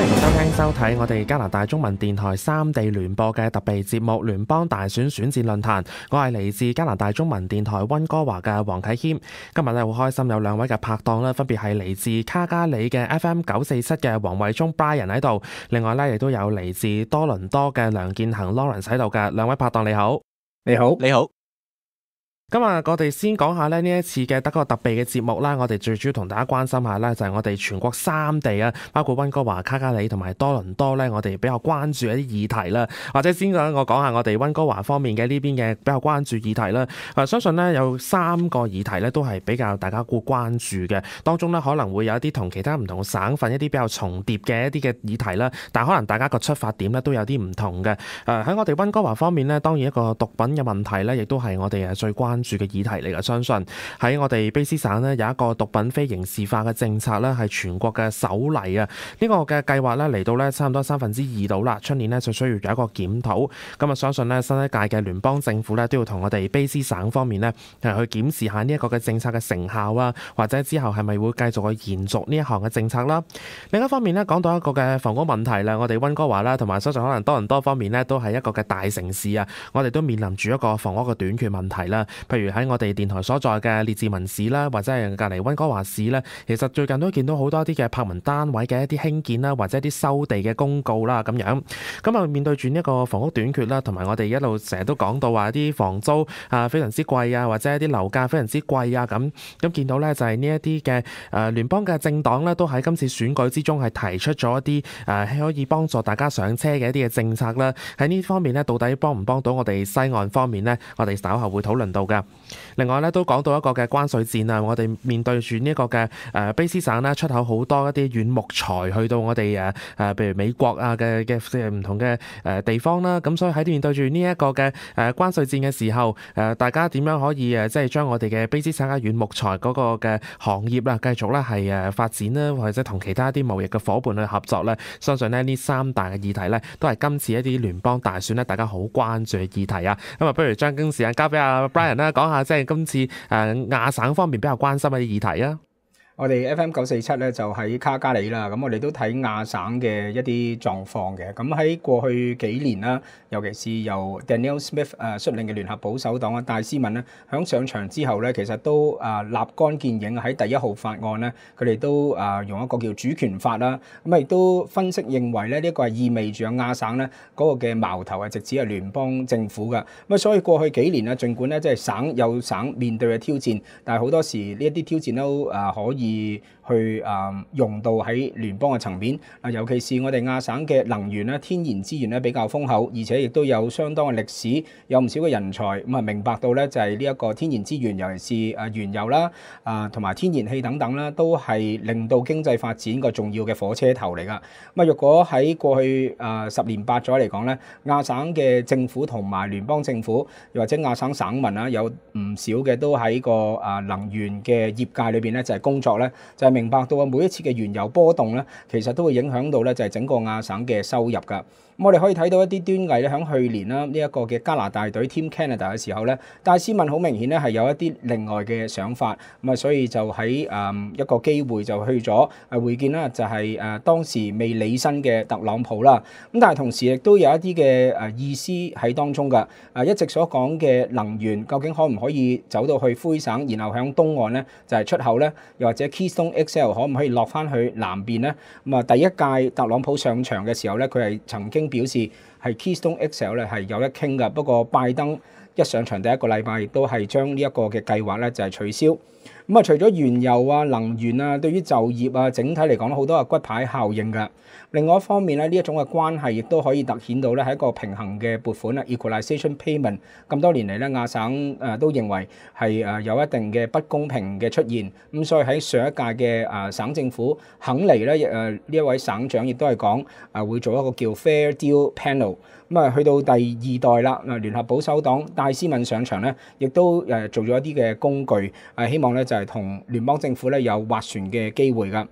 歡迎收聽收睇我哋加拿大中文電台三地聯播嘅特備節目《聯邦大選選戰論壇》。我係嚟自加拿大中文電台溫哥華嘅黃啟謙。今日咧好開心有兩位嘅拍檔啦，分別係嚟自卡加里嘅 FM 947嘅黃偉聰 Brian 喺度，另外咧亦都有嚟自多倫多嘅梁建恒 Lawrence 喺度嘅。兩位拍檔你好。 你好，你好。 今日我哋先講下呢一次嘅德國特備嘅節目啦，我哋最主要同大家關心下呢，就係我哋全國三地啊，包括溫哥華、卡加里同埋多倫多呢，我哋比較關注一啲議題啦。或者先我講下我哋溫哥華方面嘅呢邊嘅比較關注議題啦。相信呢有3個議題呢都係比較大家會關注嘅，當中呢可能會有一啲同其他唔同省份一啲比較重疊嘅一啲嘅議題啦，但可能大家個出發點呢都有啲唔同嘅。喺我哋溫哥華方面呢，當然一個毒品嘅問題呢，亦都係我哋最關注嘅議題嚟嘅。相信喺我哋卑詩省呢，有一個毒品非刑事化嘅政策呢，係全國嘅首例啊！呢個嘅計劃呢，嚟到呢差唔多2/3到啦，出年呢就需要有一個檢討。咁啊，相信呢新一屆嘅聯邦政府呢，都要同我哋卑詩省方面呢去檢視下呢一個嘅政策嘅成效啊，或者之後係咪會繼續去延續呢一項嘅政策啦。另一方面呢，講到一個嘅房屋問題啦，我哋溫哥華啦，同埋相信可能多倫多方面呢，都係一個嘅大城市啊，我哋都面臨住一個房屋嘅短缺問題啦。譬如喺我哋電台所在嘅列治文市啦，或者係隔離溫哥華市咧，其實最近都見到好多啲嘅柏文單位嘅一啲興建啦，或者一啲收地嘅公告啦咁樣。咁啊，面對住呢一個房屋短缺啦，同埋我哋一路成日都講到話啲房租啊非常之貴啊，或者一啲樓價非常之貴啊咁見到咧就係呢一啲嘅聯邦嘅政黨咧，都喺今次選舉之中係提出咗一啲可以幫助大家上車嘅一啲嘅政策啦。喺呢方面咧，到底幫唔幫到我哋西岸方面呢？我哋稍後會討論到嘅。另外咧都講到一個嘅關稅戰啊，我哋面對住呢一個嘅卑詩省咧出口好多一啲軟木材去到我哋譬如美國啊嘅唔同嘅地方啦，咁所以喺面對住呢一個嘅關稅戰嘅時候，大家點樣可以即係將我哋嘅卑詩省嘅軟木材嗰個嘅行業啦繼續咧係發展啦，或者同其他一啲貿易嘅夥伴去合作咧？相信呢3大嘅議題咧都係今次一啲聯邦大選咧大家好關注嘅議題啊。咁啊，不如將時間交俾阿 Brian 啦，講下即係今次亞省方面比較關心嘅議題啊。 我哋 FM 947咧就喺卡加里啦，咁我哋都睇亞省嘅一啲狀況嘅。咁喺過去幾年啦，尤其是由 Danielle Smith 率領嘅聯合保守黨啊戴斯文咧，響上場之後咧，其實都立竿見影喺第1號法案咧，佢哋都用一個叫主權法啦。咁亦都分析認為咧，呢個係意味住亞省咧嗰個嘅矛頭係直指係聯邦政府嘅。咁所以過去幾年咧，儘管咧即係省有省面對嘅挑戰，但係好多時呢一啲挑戰都可以去用到喺聯邦嘅層面。尤其是我哋亞省嘅能源咧、天然資源咧比較豐厚，而且亦都有相當嘅歷史，有唔少嘅人才。咁啊，明白到咧就係呢一個天然資源，尤其是原油啦、同埋天然氣等等啦，都係令到經濟發展個重要嘅火車頭嚟㗎。咁啊，若果喺過去10年8載嚟講咧，亞省嘅政府同埋聯邦政府，又或者亞省省民啊，有唔少嘅都喺個能源嘅業界裏邊咧，就係工作咧，就係明白到每一次嘅原油波動咧，其實都會影響到咧，就係整個亞省嘅收入㗎。咁我哋可以睇到一啲端倪咧，喺去年啦呢一個嘅加拿大隊 Team Canada 嘅時候咧，戴斯文好明顯咧係有一啲另外嘅想法，咁啊所以就喺一個機會就去咗會見啦，就係當時未履新嘅特朗普啦。咁但係同時亦都有一啲嘅意思喺當中㗎。一直所講嘅能源究竟可唔可以走到去灰省，然後響東岸咧就係出口咧，又或者 Keystone XL 可唔可以落翻去南邊咧？咁啊第一屆特朗普上場嘅時候咧，佢係曾經表示係 Keystone XL 咧係有得傾㗎，不過拜登一上場第1個禮拜亦都係將呢一個嘅計劃咧就係取消。咁啊，除咗原油啊、能源啊，對於就業啊，整體嚟講好多係骨牌效應㗎。另外一方面咧，呢一種嘅關係亦都可以突顯到咧係一個平衡嘅撥款啦 （equalization payment）。咁多年嚟咧，亞省都認為係有一定嘅不公平嘅出現。咁所以喺上一屆嘅省政府肯嚟咧，呢一位省長亦都係講會做一個叫 Fair Deal Panel。咁啊，去到第2代啦，聯合保守黨戴斯文上場咧，亦都做咗一啲嘅工具，希望咧就係同聯邦政府咧有斡旋嘅機會㗎。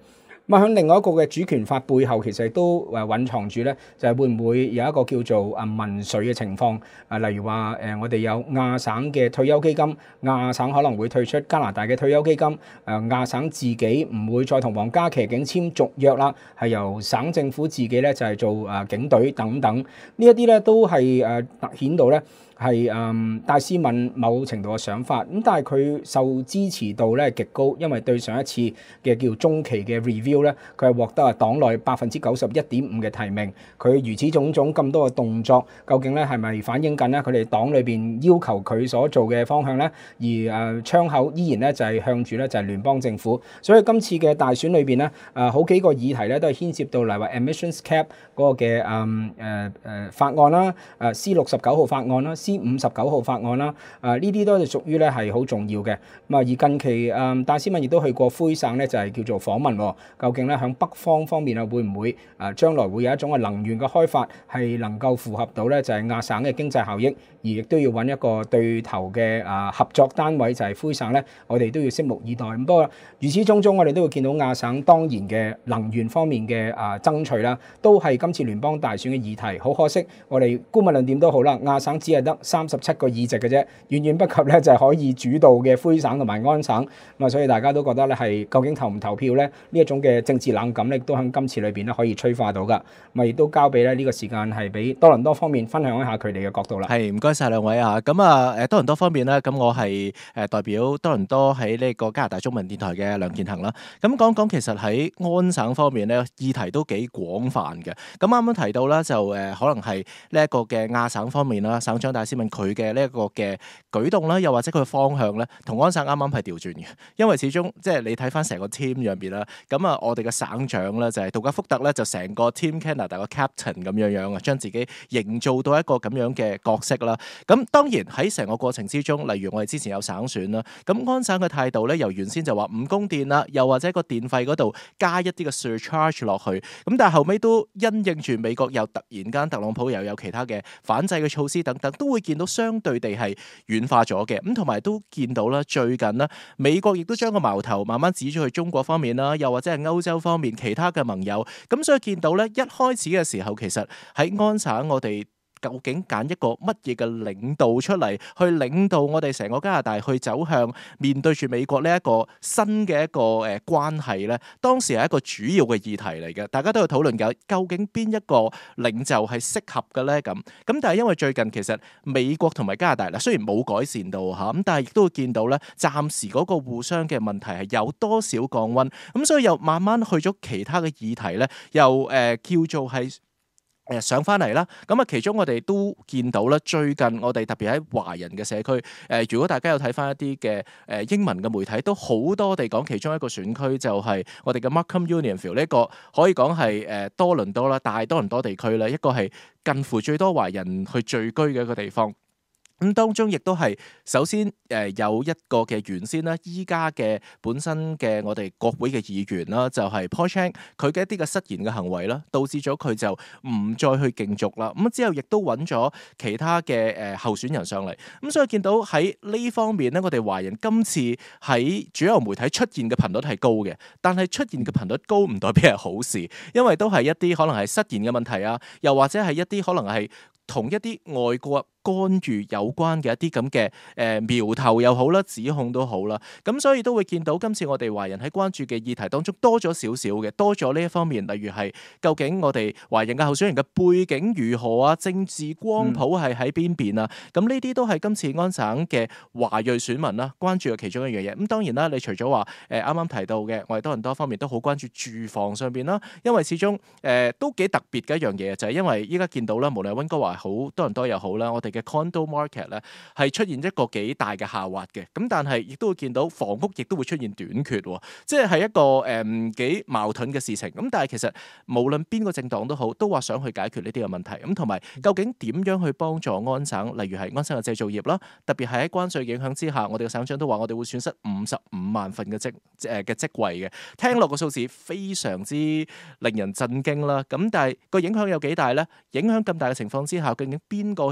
咁喺另外一個嘅主權法背後，其實都隱藏住咧，就係會唔會有一個叫做民粹嘅情況？例如話我哋有亞省嘅退休基金，亞省可能會退出加拿大嘅退休基金，亞省自己唔會再同皇家騎警簽續約啦，係由省政府自己咧就係做警隊等等，呢一啲咧都係凸顯到咧。係戴斯敏某程度嘅想法，咁但係佢受支持度咧極高，因為對上一次嘅叫中期嘅 review 咧，佢係獲得黨內91.5%嘅提名。佢如此種種咁多嘅動作，究竟咧係咪反映緊咧佢哋黨裏邊要求佢所做嘅方向咧？而窗口依然咧就係向住咧就係聯邦政府。所以今次嘅大選裏邊咧，好幾個議題咧都係牽涉到例如話 emissions cap 嗰個嘅法案啦，C69號法案啦。59號法案啦，呢啲都係屬於咧係好重要嘅。咁而近期戴斯敏亦都去過魁省咧，就係叫做訪問，究竟咧響北方面啊，會唔會將來會有一種嘅能源嘅開發係能夠符合到咧就係亞省嘅經濟效益，而亦都要揾一個對頭嘅合作單位就係魁省咧，我哋都要拭目以待。咁不過如此種種，我哋都會見到亞省當然嘅能源方面嘅爭取啦，都係今次聯邦大選嘅議題。好可惜，我哋姑勿論點都好啦，亞省只係得37個議席嘅啫，遠遠不及咧就係可以主導嘅魁省同埋安省。咁啊，所以大家都覺得咧係究竟投唔投票咧？呢一種嘅政治冷感咧，都喺今次裏邊咧可以催化到噶。咁啊，亦都交俾咧呢個時間係俾多倫多方面分享一下佢哋嘅角度啦。 係，唔該晒兩位啊！咁啊，多倫多方面咧，咁我係代表多倫多喺呢個加拿大中文電台嘅梁健衡啦。咁講講其實喺安省方面咧，議題都幾廣泛嘅。咁啱啱提到啦，就可能係呢一個嘅亞省方面啦，省長戴斯敏佢嘅呢一個嘅舉動啦，又或者佢嘅方向咧，同安省啱啱係調轉嘅。因為始終即係你睇翻成個 team 入邊啦，咁啊，我哋嘅省長咧就係杜加福特咧，就成個 Team Canada 個 captain 咁樣啊，將自己營造到一個咁樣嘅角色啦。咁當然喺成個過程之中，例如我哋之前有省選啦，咁安省嘅態度咧，由原先就話唔供電啦，又或者個電費嗰度加一啲嘅 surcharge 落去，咁但係後尾都因應住美國又突然間特朗普又有其他嘅反制嘅措施等等，都會見到相對地係軟化咗嘅。咁同埋都見到啦，最近啦，美國亦都將個矛頭慢慢指咗去中國方面啦，又或者係歐洲方面其他嘅盟友。咁所以見到咧，一開始嘅時候，其實喺安省我哋究竟揀一個乜嘢嘅領導出嚟，去領導我哋成個加拿大去走向面對住美國呢一個新嘅一個關係咧？當時係一個主要嘅議題嚟嘅，大家都有討論緊，究竟邊一個領袖係適合嘅咧？咁但係因為最近其實美國同埋加拿大嗱，雖然冇改善到嚇，咁但係亦都會見到咧，暫時嗰個互相嘅問題係有多少降溫，咁所以又慢慢去咗其他嘅議題咧，又叫做係上翻嚟啦，咁啊其中我哋都見到啦，最近我哋特別喺華人嘅社區，如果大家有睇翻一啲嘅英文嘅媒體，都好多地講其中一個選區就係我哋嘅 Markham Unionville 呢個可以講係多倫多啦，大多倫多地區啦，一個係近乎最多華人去聚居嘅一個地方。咁當中亦都係首先有一個嘅原先啦，依家嘅本身嘅我哋國會嘅議員啦，就係 Paul Cheng 佢嘅一啲嘅失言嘅行為啦，導致咗佢就唔再去競逐啦。咁之後亦都揾咗其他嘅候選人上嚟。咁所以見到喺呢方面咧，我哋華人今次喺主流媒體出現嘅頻率係高嘅，但係出現嘅頻率高唔代表係好事，因為都係一啲可能係失言嘅問題啊，又或者係一啲可能係同一啲外國干預有關嘅一啲咁嘅苗頭又好啦，指控都好啦，咁所以都會見到今次我哋華人喺關注嘅議題當中多咗少少嘅，多咗呢一方面，例如係究竟我哋華人嘅候選人嘅背景如何啊，政治光譜係喺邊邊啊，咁呢啲都係今次安省嘅華裔選民啦關注嘅其中一樣嘢。咁當然啦，你除咗話啱啱提到嘅，我哋多倫多方面都好關注住房上邊啦，因為始終都幾特別嘅一樣嘢，就係因為依家見到啦，無論溫哥華好多倫多又好啦，我哋嘅 condo market 咧係出現一個幾大嘅下滑嘅，咁但係亦都會見到房屋亦都會出現短缺，即係一個幾矛盾嘅事情。咁但係其實無論邊個政黨都好，都話想去解決呢啲嘅問題。咁同埋究竟點樣去幫助安省，例如係安省嘅製造業啦，特別係喺關稅影響之下，我哋嘅省長都話我哋會損失55萬份嘅職位嘅，聽落個數字非常之令人震驚啦。咁但係個影響有幾大咧？影響咁大嘅情況之下，究竟邊個可以幫到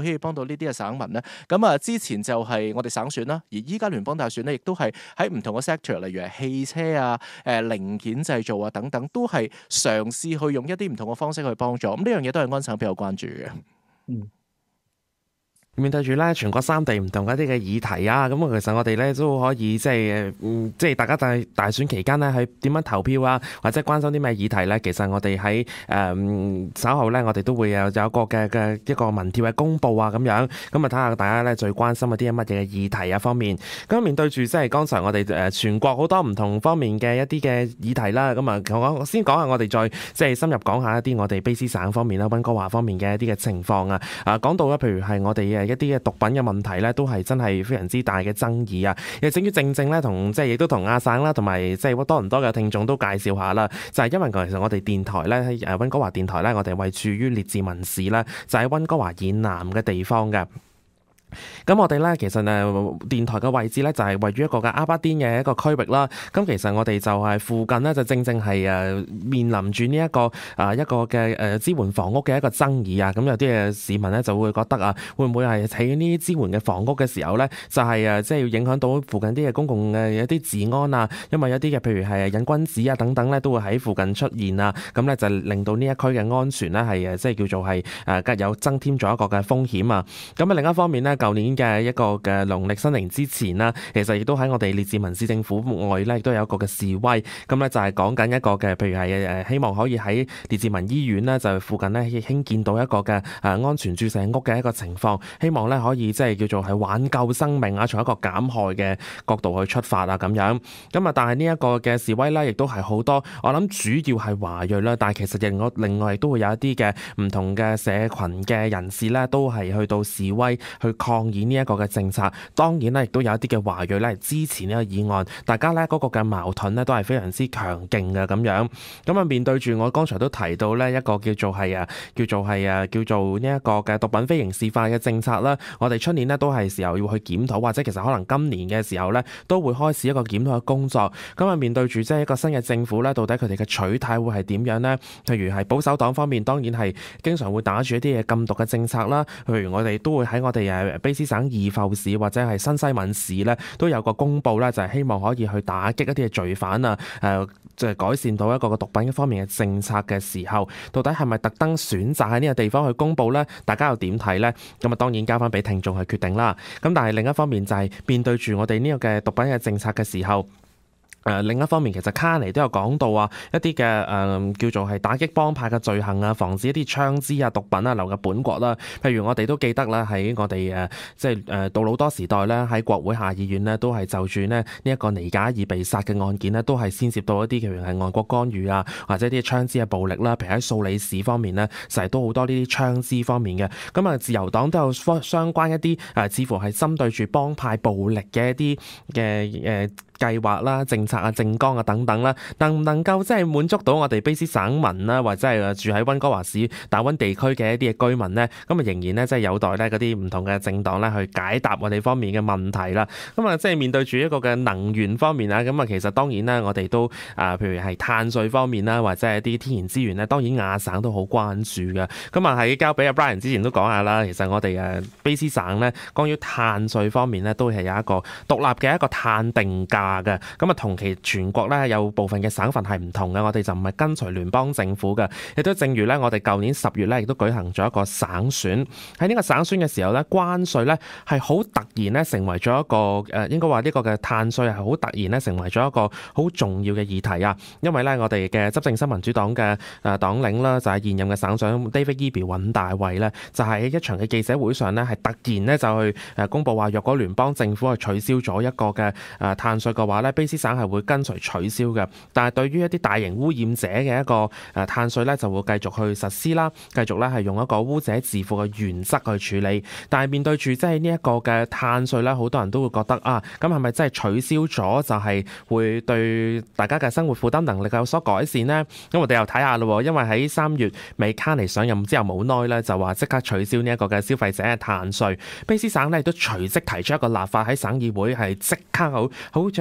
呢啲嘅省民咧。咁啊，之前就係我哋省選啦，而依家聯邦大選咧，亦都係喺唔同嘅 sector，例如係汽車啊、零件製造啊等等，都係嘗試去用一啲唔同嘅方式去幫助。咁呢樣嘢都係安省比較關注嘅。 嗯。 面對住咧全國三地唔同一啲嘅議題啊，咁其實我哋咧都可以即係大家在大選期間咧去點樣投票啊，或者關心啲咩議題咧？其實我哋喺稍後咧，我哋都會有一個嘅一個民調嘅公佈啊，咁樣咁啊睇下大家咧最關心嗰啲乜嘢嘅議題啊方面。咁面對住即係剛才我哋全國好多唔同方面嘅一啲嘅議題啦，咁啊我先講下我哋再即係深入講下一啲我哋卑詩省方面啦、溫哥華方面嘅一啲嘅情況啊。講到啦，譬如係我哋一啲嘅毒品嘅問題咧，都係真係非常之大嘅爭議啊！亦正正咧，同即係亦都同亞省啦，同埋即係多倫多嘅聽眾都介紹下啦。就係因為其實我哋電台咧喺溫哥華電台咧，我哋位處於列治文市啦，就喺溫哥華以南嘅地方嘅。咁我哋咧其實電台嘅位置咧就係位於一個嘅阿巴甸嘅一個區域啦。咁其實我哋就係附近咧就正係面臨住呢一個一個嘅支援房屋嘅一個爭議啊。咁有啲嘅市民咧就會覺得啊，會唔會係起呢啲支援嘅房屋嘅時候咧，就係即係要影響到附近啲嘅公共嘅一啲治安啊？因為有啲嘅譬如係癮君子啊等等咧，都會喺附近出現啊。咁咧就令到呢一區嘅安全咧係即係叫做係有增添咗一個嘅風險啊。咁另一方面咧，舊年嘅一個嘅農曆新年之前啦，其實亦都喺我哋列治文市政府外咧，亦都有一個嘅示威。咁咧就係講緊一個嘅，譬如係希望可以喺列治文醫院咧，就附近咧興建到一個嘅安全注射屋嘅一個情況，希望咧可以即係叫做係挽救生命啊，從一個減害嘅角度去出發啊咁樣。咁啊，但係呢一個嘅示威咧，亦都係好多，我諗主要係華裔啦，但係其實另外亦都會有一啲嘅唔同嘅社群嘅人士咧，都係去到示威去抗議呢一個嘅政策。當然咧，亦都有一啲嘅華裔咧支持呢個議案，大家咧嗰個嘅矛盾咧都係非常之強勁嘅咁樣。咁啊，面對住我剛才都提到咧一個叫做呢一個嘅毒品非刑事化嘅政策啦，我哋出年咧都係時候要去檢討，或者其實可能今年嘅時候咧都會開始一個檢討嘅工作。咁啊，面對住即係一個新嘅政府咧，到底佢哋嘅取態會係點樣呢？譬如係保守黨方面，當然係經常會打住一啲嘅禁毒嘅政策啦。譬如我哋都會喺我哋卑詩省義埠市或者係新西敏市咧，都有個公佈咧，就係希望可以去打擊一啲嘅罪犯啊，就係改善到一個毒品方面嘅政策嘅時候，到底係咪特登選擇喺呢個地方去公佈呢？大家又點睇呢？咁啊，當然交翻俾聽眾去決定啦。咁但係另一方面就係面對住我哋呢個嘅毒品嘅政策嘅時候。另一方面，其實卡尼都有講到啊，一啲嘅叫做係打擊幫派嘅罪行啊，防止一啲槍支啊、毒品啊流入本國啦。譬如我哋都記得啦，喺我哋即係杜魯多時代咧，喺國會下議院呢，都係就住呢一個尼賈爾被殺嘅案件呢，都係牽涉到一啲譬如係外國干預啊，或者啲槍支嘅暴力啦。譬如喺素里市方面呢，成日都好多呢啲槍支方面嘅。咁啊，自由黨都有相關一啲似乎係針對住幫派暴力嘅一啲嘅計劃啦、政策啊、政綱啊等等啦，能唔能夠即係滿足到我哋卑詩省民啦，或者係住喺溫哥華市大溫地區嘅一啲嘅居民呢？咁啊，仍然呢，即係有待呢嗰啲唔同嘅政黨咧去解答我哋方面嘅問題啦。咁啊，即係面對住一個嘅能源方面啊，咁啊，其實當然啦，我哋都譬如係碳稅方面啦，或者係啲天然資源咧，當然亞省都好關注嘅。咁啊，喺交俾阿 Brian 之前都講下啦，其實我哋卑詩省呢，關於碳稅方面呢，都係有一個獨立嘅一個碳定價嘅。咁啊，同期全國咧有部分嘅省份係唔同嘅，我哋就唔係跟隨聯邦政府嘅。亦都正如咧，我哋舊年10月咧亦都舉行咗一個省選。喺呢個省選嘅時候咧，關稅咧係好突然咧成為咗一個應該話呢個嘅碳稅係好突然咧成為咗一個好重要嘅議題啊。因為咧我哋嘅執政新民主黨嘅黨領啦，就係現任嘅省長 David Eby 尹大衛咧，就喺一場嘅記者會上咧係突然咧就去公佈話，若果聯邦政府去取消咗一個嘅碳稅嘅話咧，卑詩省係會跟隨取消嘅。但係對於一啲大型污染者嘅一個碳稅咧，就會繼續去實施啦，繼續咧係用一個污者自負嘅原則去處理。但係面對住即係呢一個嘅碳稅咧，好多人都會覺得啊，咁係咪真係取消咗就係會對大家嘅生活負擔能力有所改善呢？咁我哋又睇下咯，因為喺3月尾卡尼上任之後冇耐咧，就話即刻取消呢一個嘅消費者嘅碳稅。卑詩省咧亦都隨即提出一個立法喺省議會係即刻好似係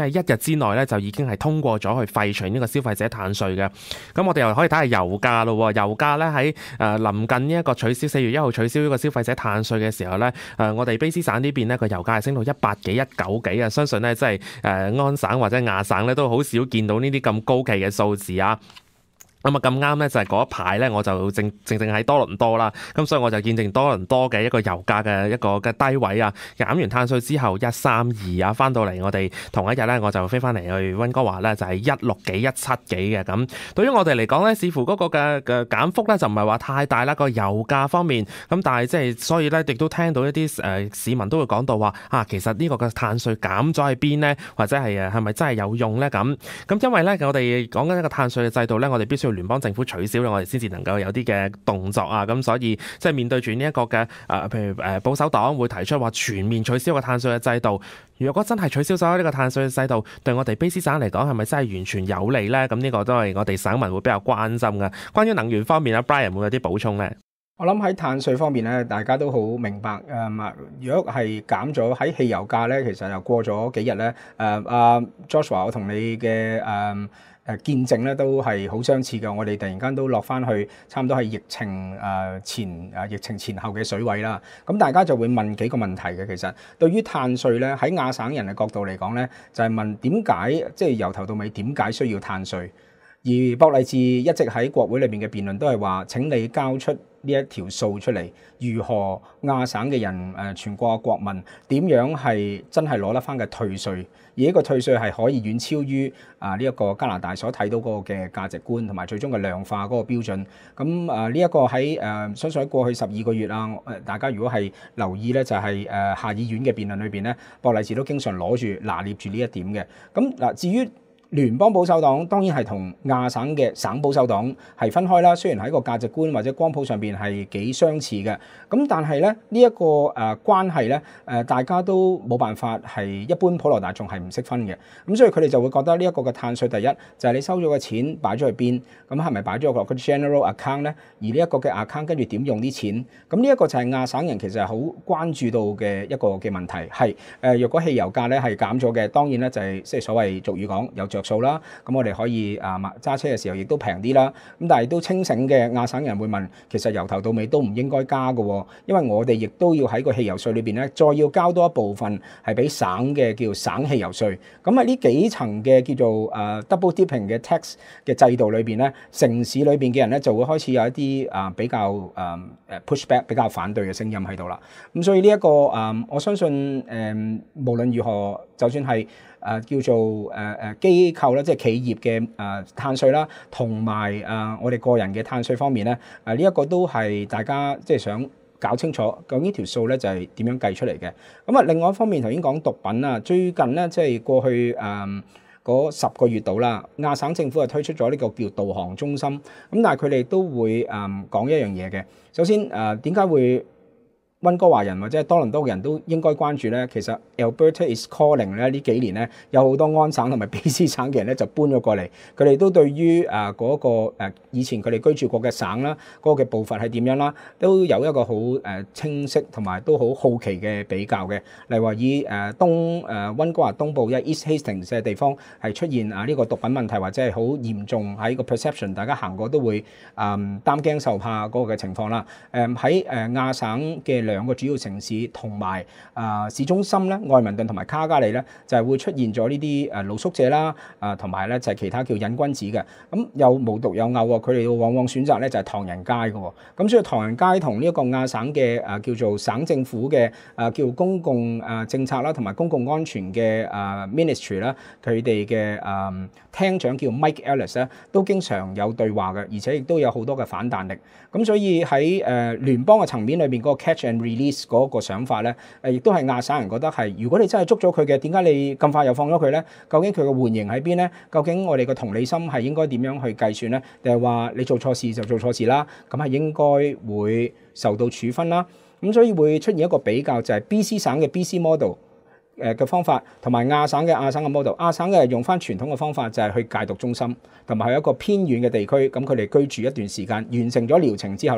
係一日之內咧就已經係通過咗去廢除呢個消費者碳稅嘅。咁我哋又可以睇下油價咯，油價咧喺臨近呢一個取消4月1號取消呢個消費者碳稅嘅時候咧，我哋卑詩省呢邊呢個油價係升到180幾190幾啊，相信咧即係安省或者亞省咧都好少見到呢啲咁高企嘅數字啊。咁啊咁啱咧，就係嗰一排咧，我就正喺多倫多啦，咁所以我就見證多倫多嘅一個油價嘅一個嘅低位啊，減完碳稅之後132啊，翻到嚟我哋同一日咧，我就飛翻嚟去溫哥華咧，就係160幾170幾嘅咁。對於我哋嚟講咧，似乎嗰個嘅減幅咧就唔係話太大啦，個油價方面咁，但係即係所以咧，亦都聽到一啲市民都會講到話啊，其實呢個嘅碳稅減咗喺邊呢？或者係咪真係有用咧咁？咁因為咧，我哋講緊一個碳稅嘅制度咧，我哋必須要聯邦政府取消咧，我哋先至能夠有啲嘅動作啊！咁所以即係面對住呢一個嘅譬如保守黨會提出話全面取消個碳稅嘅制度，如果真係取消咗呢個碳稅嘅制度，對我哋卑詩省嚟講係咪真係完全有利咧？咁呢個都係我哋省民會比較關心嘅。關於能源方面啊 ，Brian 會有啲補充咧？ 我諗喺碳稅方面咧，大家都好明白如果係減咗喺汽油價咧，其實又過咗幾日咧。Joshua， 我同你嘅見證咧都係好相似嘅。我哋突然間都落翻去差唔多係疫情前後嘅水位啦。咁大家就會問幾個問題嘅。其實對於碳稅咧，喺亞省人嘅角度嚟講咧，就係問點解即係由頭到尾點解需要碳稅？而博勵治一直喺國會裏邊嘅辯論都係話：請你交出呢一條數出嚟，如何亞省嘅人全國嘅國民點樣係真係攞得翻嘅退稅？而呢個退稅係可以遠超於呢一個加拿大所睇到嗰個嘅價值觀同埋最終嘅量化嗰個標準。咁呢一個喺相信喺過去12個月啊，大家如果係留意咧，就係下議院嘅辯論裏邊咧，博勵治都經常攞住拿捏住呢一點嘅。咁嗱，至於聯邦保守黨當然係同亞省嘅省保守黨係分開啦，雖然喺個價值觀或者光譜上邊係幾相似嘅，咁但係咧呢一個關係咧大家都冇辦法係一般普羅大眾係唔識分嘅，咁所以佢哋就會覺得呢一個嘅碳稅第一就係你收咗嘅錢擺咗去邊，咁係咪擺咗落個 general account 咧？而呢一個嘅 account 跟住點用啲錢？咁呢一個就係亞省人其實係好關注到嘅一個嘅問題，係若果汽油價咧係減咗嘅，當然咧就係即係所謂俗語講有着數啦，咁我哋可以揸車嘅時候亦都平啲啦。咁但係都清醒嘅亞省人會問，其實由頭到尾都唔應該加嘅，因為我哋亦都要喺個汽油稅裏邊咧，再要交多一部分係俾省嘅叫省汽油稅。咁喺呢幾層嘅叫做double dipping 嘅 tax 嘅制度裏邊咧，城市裏邊嘅人咧就會開始有一啲比較pushback 比較反對嘅聲音喺度啦。咁所以呢一個我相信無論如何，就算係叫做機構啦，即係企業嘅碳稅啦，同埋我哋個人嘅碳稅方面咧，呢一個都係大家即係想搞清楚究竟呢條數咧就係點樣計出嚟嘅。咁另外一方面頭先講毒品啊，最近咧即係過去嗰10個月度啦，亞省政府係推出咗呢個叫導航中心，咁但係佢哋都會講一樣嘢嘅。首先點解會溫哥華人或者係多倫多嘅人都應該關注咧？其實 Alberta is calling 咧呢幾年咧，有好多安省同埋卑詩省嘅人咧就搬咗過嚟，佢哋都對於嗰個以前佢哋居住過嘅省啦，嗰個嘅步伐係點樣啦，都有一個好清晰同埋都好好奇嘅比較嘅。例如話以溫哥華東部因為 East Hastings 嘅地方係出現呢個毒品問題或者係好嚴重喺個 perception， 大家行過都會擔驚受怕嗰個嘅情況啦。喺亞省嘅2個主要城市同埋市中心咧，愛民頓同埋卡加里咧，就係會出現咗呢啲露宿者啦，同埋咧就係其他叫癮君子嘅，咁又無獨有偶喎，佢哋往往選擇咧就係唐人街嘅喎，咁所以唐人街同呢一個亞省嘅叫做省政府嘅叫公共政策啦，同埋公共安全嘅ministry 啦，佢哋嘅廳長叫 Mike Ellis 咧，都經常有對話嘅，而且亦都有好多嘅反彈力，咁所以喺聯邦嘅層面裏邊嗰個 catch and release 嗰個想法咧，亦都係亞省人覺得係，如果你真係捉咗佢嘅，點解你咁快又放咗佢咧？究竟佢嘅緩刑喺邊咧？究竟我哋嘅同理心係應該點樣去計算咧？定係話你做錯事就做錯事啦？咁係應該會受到處分啦。咁所以會出現一個比較，就係 BC 省嘅 BC model 嘅方法，同埋亞省嘅亞省嘅 model。亞省嘅用翻傳統嘅方法，就係去戒毒中心，同埋去一個偏遠嘅地區，咁佢哋居住一段時間，完成咗療程之後咧，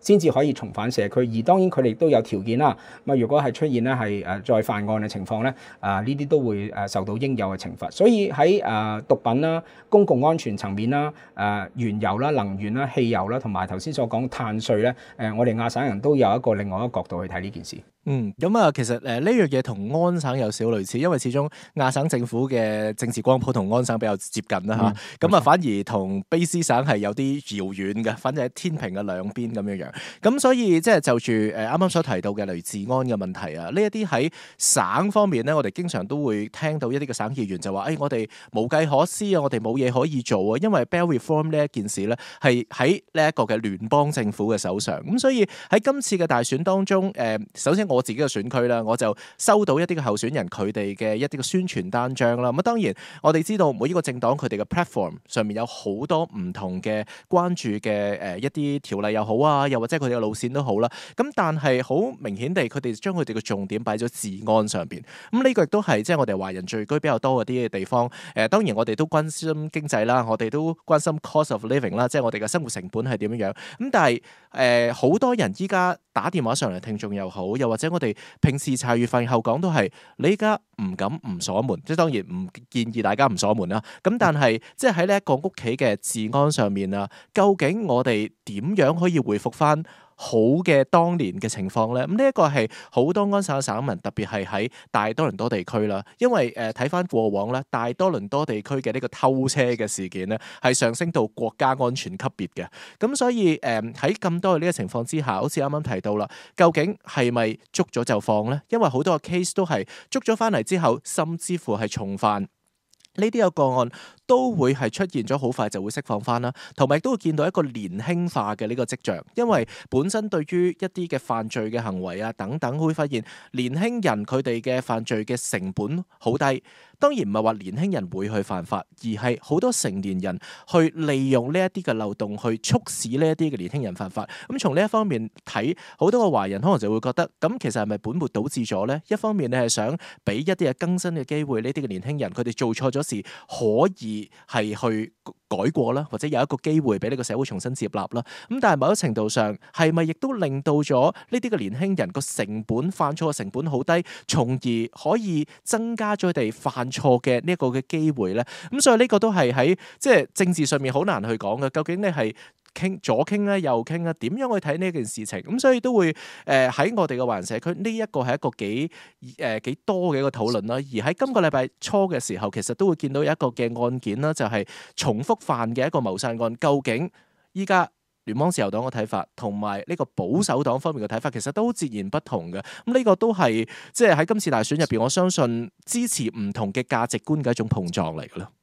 先至可以重返社區。而當然佢哋都有條件啦。咁如果係出現咧係再犯案嘅情況咧，呢啲都會受到應有嘅懲罰。所以喺毒品啦、公共安全層面啦、原油啦、能源啦、汽油啦，同埋頭先所講碳稅咧，我哋亞省人都有一個另外一個角度去睇呢件事。 咁啊，其實呢樣嘢同安省有少類似，因為始終亞省政府嘅政治光譜同安省比較接近啦嚇，咁反而同卑斯省係有啲遙遠嘅，反正喺天平嘅兩邊咁樣樣。咁所以即係就住啱啱所提到嘅例如治安嘅問題啊，呢一啲喺省方面咧，我哋經常都會聽到一啲嘅省議員就話：我哋無計可施啊，我哋冇嘢可以做啊，因為 Bail Reform 呢一件事咧係喺呢一個嘅聯邦政府嘅手上。咁所以喺今次嘅大選當中，首先我自己嘅選區啦，我就收到一啲嘅候選人佢哋嘅一啲嘅宣傳單張啦。咁當然我哋知道每一個政黨佢哋嘅 platform 上面有好多唔同嘅關注嘅一啲條例又好啊，又或者佢哋嘅路線都好啦。咁但係好明顯地，佢哋將佢哋嘅重點擺咗治安上邊。咁呢個亦都係即係我哋華人聚居比較多嗰啲嘅地方。當然我哋都關心經濟啦，我哋都關心 cost of living 啦，即係我哋嘅生活成本係點樣樣。咁但係好多人依家打電話上嚟聽眾又好，又或者我哋平時茶餘飯後講都係，你依家唔敢唔鎖門，即係當然唔建議大家唔鎖門啦。咁但係即係喺呢一個屋企嘅治安上面啊，究竟我哋點樣可以回復翻好嘅當年嘅情況咧？咁呢一個係好多安省嘅省民，特別係喺大多倫多地區啦。因為睇翻過往咧，大多倫多地區嘅呢個偷車嘅事件咧，係上升到國家安全級別嘅。咁所以喺咁多嘅呢個情況之下，好似啱啱提到啦，究竟係咪捉咗就放咧？因為好多個 case 都係捉咗翻嚟之後，甚至乎係重犯。呢啲嘅個案都會係出現咗，好快就會釋放翻啦，同埋亦都會見到一個年輕化嘅呢個跡象，因為本身對於一啲嘅犯罪嘅行為啊等等，會發現年輕人佢哋嘅犯罪嘅成本好低。當然唔係話年輕人會去犯法，而係好多成年人去利用呢一啲嘅漏洞去促使呢一啲嘅年輕人犯法。咁從呢一方面睇，好多個華人可能就會覺得，咁其實係咪本末倒置咗呢？一方面你係想俾一啲嘅更新嘅機會，呢啲嘅年輕人佢哋做錯咗事可以係去改過啦，或者有一個機會俾呢個社會重新接納啦。咁但係某一程度上，係咪亦都令到咗呢啲嘅年輕人個成本犯錯嘅成本好低，從而可以增加咗佢哋犯錯嘅呢一個嘅機會咧？咁所以呢個都係喺即係政治上面好難去講嘅。究竟你係傾左傾咧，右傾啊？點樣去睇呢件事情？咁所以都會喺我哋嘅華人社區呢一個係一個幾多嘅一個討論啦。而喺今個禮拜初嘅時候，其實都會見到有一個嘅案件啦，就係重複犯嘅一個謀殺案。究竟依家聯邦自由黨嘅睇法同埋呢個保守黨方面嘅睇法，其實都截然不同嘅。咁呢個都係即係喺今次大選入邊，我相信支持唔同嘅價值觀嘅一種碰撞嚟嘅啦。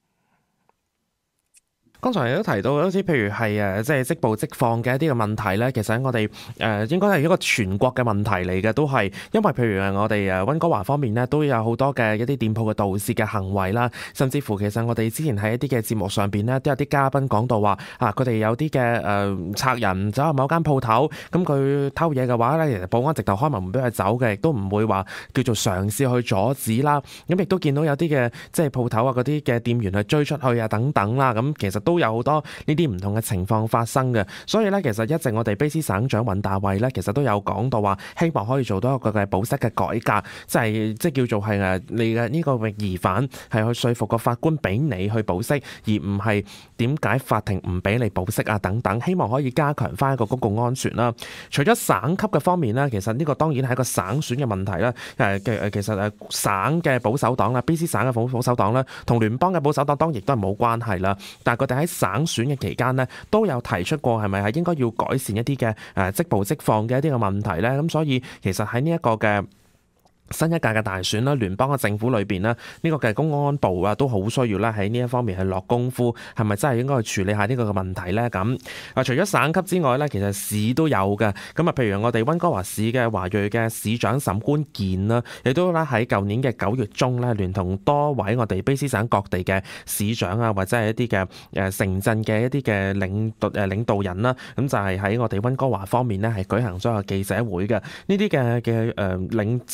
剛才亦都提到，好似譬如係即係即捕即放嘅一啲嘅問題咧，其實我哋應該係一個全國嘅問題嚟嘅，都係因為譬如我哋溫哥華方面咧，都有好多嘅一啲店鋪嘅盜竊嘅行為啦，甚至乎其實我哋之前喺一啲嘅節目上邊咧，都有啲嘉賓講到話佢哋有啲嘅賊人走入某間鋪頭，咁佢偷嘢嘅話咧，其實保安直頭開門唔俾佢走嘅，亦都唔會話叫做嘗試去阻止啦。咁亦都見到有啲嘅即係鋪頭啊嗰啲嘅店員去追出去啊等等啦，咁其實都有好多呢啲唔同嘅情況發生嘅，所以咧其實一直我哋卑斯省長尹大衛咧，其實都有講到話，希望可以做到一個嘅保釋嘅改革，即係叫做係你嘅呢個疑犯係去說服個法官俾你去保釋，而唔係點解法庭唔俾你保釋啊等等，希望可以加強翻一個公共安全啦。除咗省級嘅方面咧，其實呢個當然係一個省選嘅問題啦。其實省嘅保守黨啦，卑斯省嘅保守黨啦，同聯邦嘅保守黨當然亦都係冇關係啦，但係佢哋喺省選嘅期間呢，都有提出過係咪係應該要改善一啲嘅即捕即放嘅一啲嘅問題咧？咁所以其實喺呢一個嘅新一屆嘅大選啦，聯邦嘅政府裏邊呢，呢個嘅公安部啊都好需要咧喺呢一方面去落功夫，係咪真係應該去處理下呢個嘅問題咧？咁除咗省級之外咧，其實市都有嘅。咁啊，譬如我哋溫哥華市嘅華裔嘅市長沈官健啦，亦都咧喺舊年嘅9月中咧，聯同多位我哋卑斯省各地嘅市長啊，或者係一啲嘅城鎮嘅一啲嘅領導人啦，咁就係喺我哋溫哥華方面咧係舉行咗個記者會嘅。呢啲嘅領袖啦，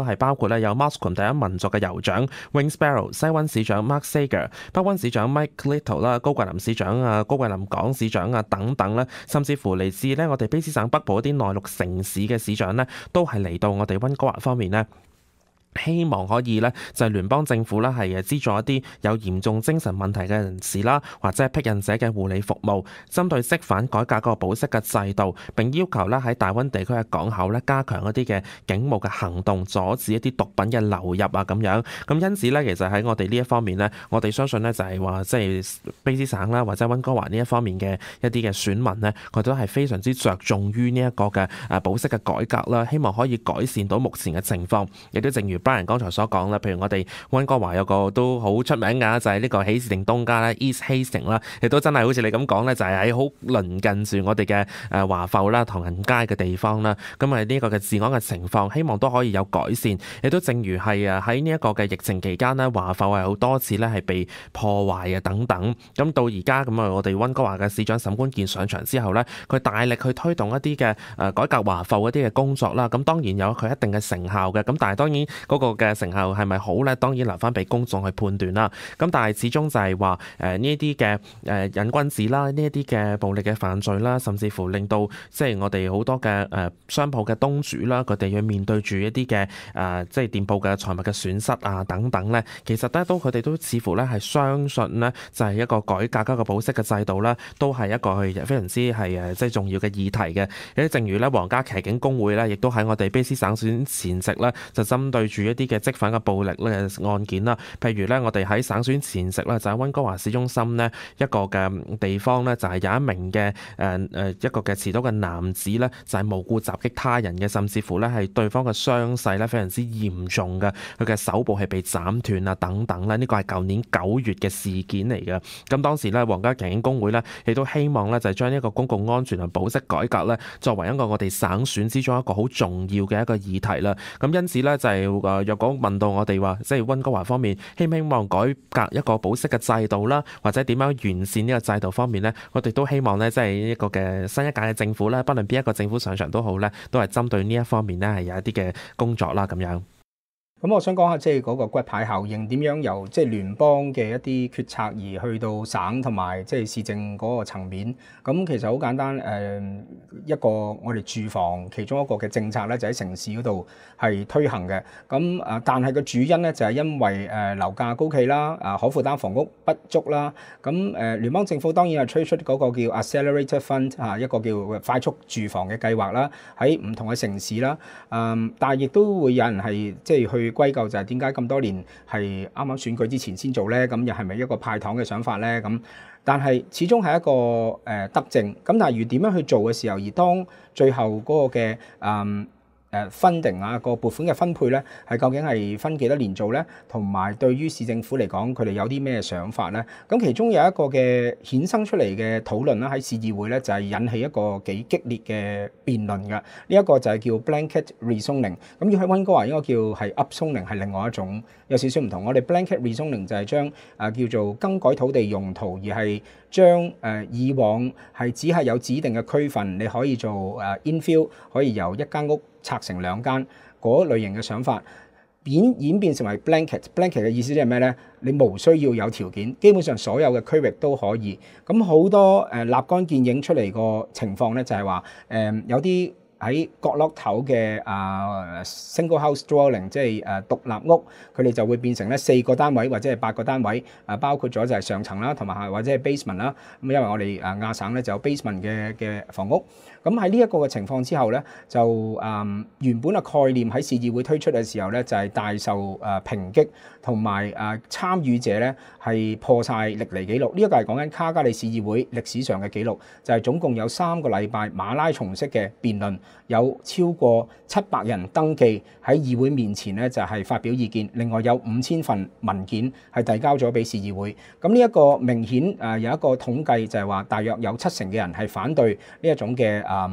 係包括咧有 Musqueam 第一民族嘅酋長 Wayne Sparrow、西溫市長 Mark Sager、北溫市長 Mike Little 啦、高桂林市長啊、高桂林港市長啊等等咧，甚至乎嚟自咧我哋卑詩省北部一啲內陸城市嘅市長咧，都係嚟到我哋溫哥華方面咧。希望可以咧，就係聯邦政府咧係資助一啲有嚴重精神問題嘅人士啦，或者係癖癮者嘅護理服務，針對釋返改革嗰個保釋嘅制度，並要求咧喺大溫地區嘅港口咧加強一啲嘅警務嘅行動，阻止一啲毒品嘅流入啊咁樣。咁因此咧，其實喺我哋呢一方面咧，我哋相信咧就係話，即係卑詩省啦，或者溫哥華呢一方面嘅一啲嘅選民咧，佢都係非常之着重於呢一個嘅保釋嘅改革啦，希望可以改善到目前嘅情況，亦都正如Brian剛才所講啦，譬如我哋溫哥華有個都好出名㗎，就係呢個喜事定東家咧 East Hastings 啦，亦都真係好似你咁講咧，就係喺好鄰近住我哋嘅華埠啦、唐人街嘅地方啦。咁呢個嘅治安嘅情況，希望都可以有改善。亦都正如係喺呢一個嘅疫情期間呢，華埠係好多次咧係被破壞啊等等。咁到而家咁我哋溫哥華嘅市長沈關健上場之後咧，佢大力去推動一啲嘅改革華埠一啲嘅工作啦。咁當然有佢一定嘅成效嘅。咁但係當然嗰個嘅成效係咪好咧？當然留翻俾公眾去判斷啦。咁但係始終就係話呢一啲嘅癮君子啦，呢一啲嘅暴力嘅犯罪啦，甚至乎令到即係我哋好多嘅商鋪嘅東主啦，佢哋要面對住一啲嘅即係店鋪嘅財物嘅損失啊等等咧，其實咧佢哋都似乎咧係相信咧就係一個改革一個保釋嘅制度啦，都係一個非常之係即係重要嘅議題嘅。亦正如咧皇家騎警工會咧，亦都喺我哋卑詩省選前夕咧，就針對住一啲嘅積犯嘅暴力嘅案件啦，譬如咧我哋喺省選前夕咧，就喺溫哥華市中心呢一個嘅地方咧，就係有一名嘅一個嘅持刀嘅男子咧，就係無故襲擊他人嘅，甚至乎咧係對方嘅傷勢咧非常之嚴重嘅，佢嘅手部係被斬斷啊等等咧，呢個係舊年9月嘅事件嚟嘅。咁當時咧皇家騎警工會咧亦都希望咧就係將呢一個公共安全同保釋改革咧作為一個我哋省選之中一個好重要嘅一個議題啦。咁因此咧就係若果問到我哋話即係溫哥華方面希唔希望改革一個保釋嘅制度啦，或者點樣完善呢個制度方面咧，我哋都希望咧即係一個嘅新一屆嘅政府咧，不論邊一個政府上場都好咧，都係針對呢一方面咧係有一啲嘅工作啦咁樣。 咁我想講下即係嗰個骨牌效應點樣由即係聯邦嘅一啲決策而去到省同埋即係市政嗰個層面。咁其實好簡單，一個我哋住房其中一個嘅政策咧，就喺城市嗰度係推行嘅。咁但係個主因咧就係因為樓價高企啦，可負擔房屋不足啦。咁聯邦政府當然係推出嗰個叫 Accelerated Fund 一個叫快速住房嘅計劃啦，喺唔同嘅城市啦。但係亦都會有人係即係去歸咎就係點解咁多年係啱啱選舉之前先做咧？咁又係咪一個派糖嘅想法咧？咁但係始終係一個德政。咁但係如點樣去做嘅時候，而當最後嗰個嘅funding 個撥款嘅分配咧，係究竟係分幾多年做咧？同埋對於市政府嚟講，佢哋有啲咩想法咧？咁其中有一個嘅衍生出嚟嘅討論啦，喺市議會咧就係引起一個幾激烈嘅辯論㗎。呢一個就係叫 blanket rezoning。咁要喺溫哥華應該叫係 upzoning，係另外一種有少少唔同。我哋 blanket rezoning 就係將叫做更改土地用途，而係將以往係只係有指定嘅區份，你可以做infill， 可以由一間屋拆成2間嗰類型嘅想法，演變成為 blanket。blanket 嘅意思即係咩咧？你無需要有條件，基本上所有嘅區域都可以。咁好多立竿見影出嚟個情況咧，就係話有啲喺角落頭嘅single house dwelling， 即係獨立屋，佢哋就會變成咧4個單位或者係8個單位，包括咗就係上層啦，同埋或者係 basement 啦。咁因為我哋亞省咧就有 basement 嘅房屋。咁喺呢一個嘅情況之後咧，就原本嘅概念喺市議會推出嘅時候咧，就係大受抨擊，同埋參與者咧係破晒歷嚟紀錄。呢一個係講緊卡加利市議會歷史上嘅紀錄，就係總共有3個禮拜馬拉松式嘅辯論，有超過700人登記喺議會面前咧就係發表意見，另外有5000份文件係遞交咗俾市議會。咁呢一個明顯有一個統計就係話，大約有70%嘅人係反對呢一種嘅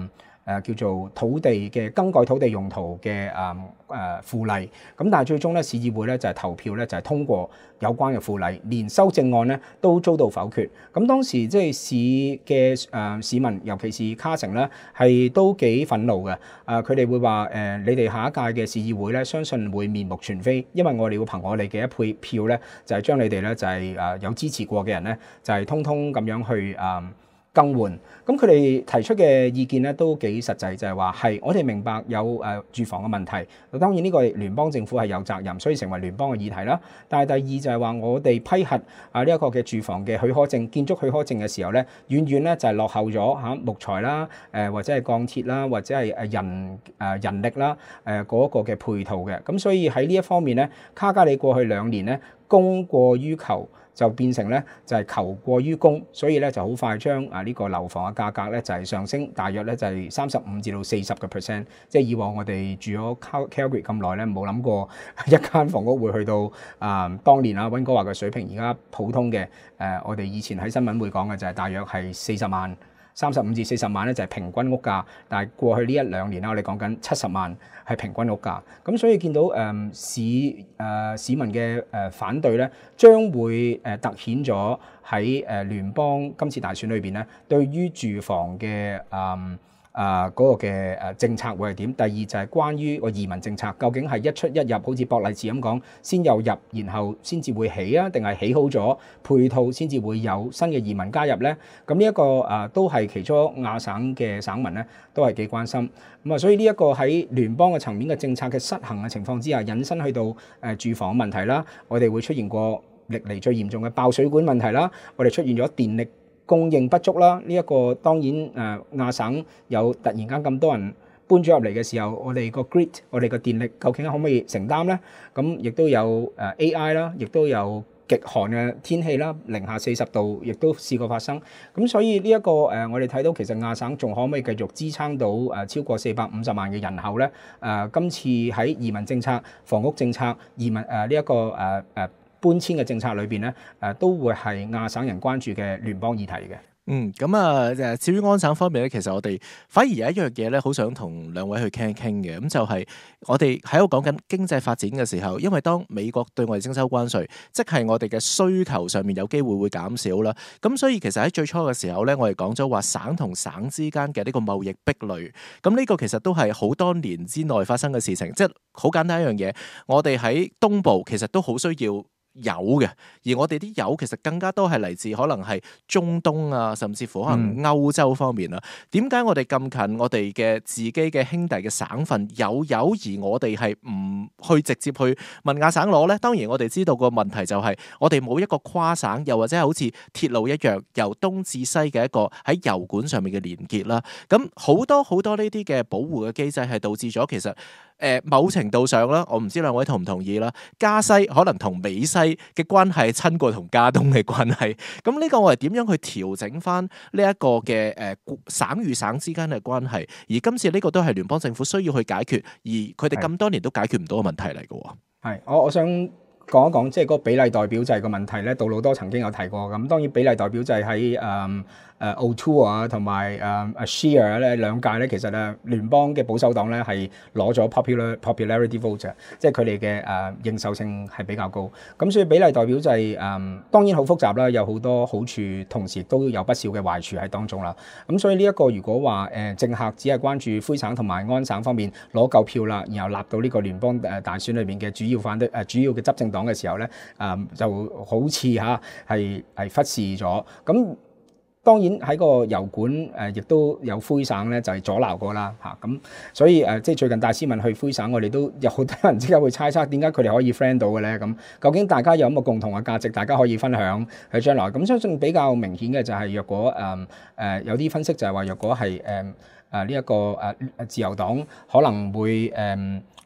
叫做土地嘅更改土地用途嘅附例，咁但係最終咧市議會咧就係投票咧就係通過有關嘅附例，連修正案咧都遭到否決。咁當時即係市嘅市民，尤其是卡城咧，係都幾憤怒嘅。佢哋會話你哋下一屆嘅市議會咧，相信會面目全非，因為我哋會憑我哋嘅一票咧，就係將你哋咧就係有支持過嘅人咧，就係通通咁樣去更換。咁佢哋提出嘅意見咧都幾實際，就係話係我哋明白有住房嘅問題。當然呢個聯邦政府係有責任，所以成為聯邦嘅議題啦。但係第二就係話我哋批核呢一個嘅住房嘅許可證、建築許可證嘅時候咧，遠遠咧就係落後咗木材啦、或者係鋼鐵啦，或者係人力啦嗰個嘅配套嘅。咁所以喺呢一方面咧，卡加里過去2年咧供過於求，就變成咧就係求過於供，所以咧就好快將呢個樓房嘅價格咧就係上升，大約咧就係35%至到40%。即係以往我哋住咗 Calgary 咁耐咧，冇諗過一間房屋會去到當年溫哥華嘅水平。而家普通嘅我哋以前喺新聞會講嘅就係大約係40萬。35至40萬咧就係平均屋價，但係過去呢1-2年啦，我哋講緊70萬係平均屋價。咁所以見到市民嘅反對咧，將會凸顯咗喺聯邦今次大選裏邊咧，對於住房嘅嗰個嘅政策會係點？第二就係關於個移民政策，究竟係一出一入，好似博勵治咁講，先有入，然後先至會起啊，定係起好咗配套先至會有新嘅移民加入咧？咁呢一個都係其中亞省嘅省民咧，都係幾關心。咁所以呢一個喺聯邦嘅層面嘅政策嘅失衡嘅情況之下，引申去到住房問題啦，我哋會出現過歷嚟最嚴重嘅爆水管問題啦，我哋出現咗電力供應不足啦，呢一個當然亞省有突然間咁多人搬咗入嚟嘅時候，我哋個 grid， 我哋個電力究竟可唔可以承擔呢？咁亦都有AI 啦，亦都有極寒嘅天氣啦，零下40度，亦都試過發生。咁所以呢一個我哋睇到其實亞省仲可唔可以繼續支撐到超過450萬嘅人口呢？今次喺移民政策、房屋政策、移民呢一個搬遷嘅政策裏邊咧，都會係亞省人關注嘅聯邦議題嘅。 咁至於安省方面咧，其實我哋反而有一樣嘢咧，好想同兩位去傾一傾嘅。咁就係我哋喺度講緊經濟發展嘅時候，因為當美國對我哋徵收關稅，即係我哋嘅需求上面有機會會減少啦。咁所以其實喺最初嘅時候咧，我哋講咗話省同省之間嘅呢個貿易壁壘，咁呢個其實都係好多年之內發生嘅事情。即係好簡單一樣嘢，我哋喺東部其實都好需要油嘅，而我哋啲油其實更加多係嚟自可能係中東啊，甚至乎可能歐洲方面啊。點解我哋咁近我哋嘅自己嘅兄弟嘅省份有油，而我哋係唔去直接去問亞省攞呢？當然我哋知道個問題就係我哋冇一個跨省，又或者係好似鐵路一樣由東至西嘅一個喺油管上面嘅連結啦。咁好多呢啲嘅保護嘅機制係導致咗其實某程度上啦，我唔知兩位同唔同意啦，加西可能同美西嘅關係親過同加東嘅關係。咁呢個我哋點樣去調整翻呢一個嘅省與省之間嘅關係？而今次呢個都係聯邦政府需要去解決，而佢哋咁多年都解決唔到嘅問題嚟嘅。 係，我想講一講即係嗰個比例代表制嘅問題咧，杜魯多曾經有提過。咁當然比例代表制喺O'Toole 啊同埋Scheer 咧兩屆咧，其實聯邦嘅保守黨咧係攞咗 popularity vote， 即係佢哋嘅認受性係比較高。咁所以比例代表制當然好複雜啦，有好多好處，同時都有不少嘅壞處喺當中啦。咁所以呢一個如果話政客只係關注灰省同埋安省方面攞夠票啦，然後立到呢個聯邦大選裏邊嘅主要嘅執政黨嘅時候咧，就好似係忽視咗咁。當然喺個油管亦都有灰省咧，就係阻撓過啦嚇。咁所以即係最近戴思文去灰省，我哋都有好多人即刻會猜測點解佢哋可以 friend 到嘅咧？咁究竟大家有冇共同嘅價值，大家可以分享喺將來？咁相信比較明顯嘅就係若果有啲分析就係話，若果係呢一個自由黨可能會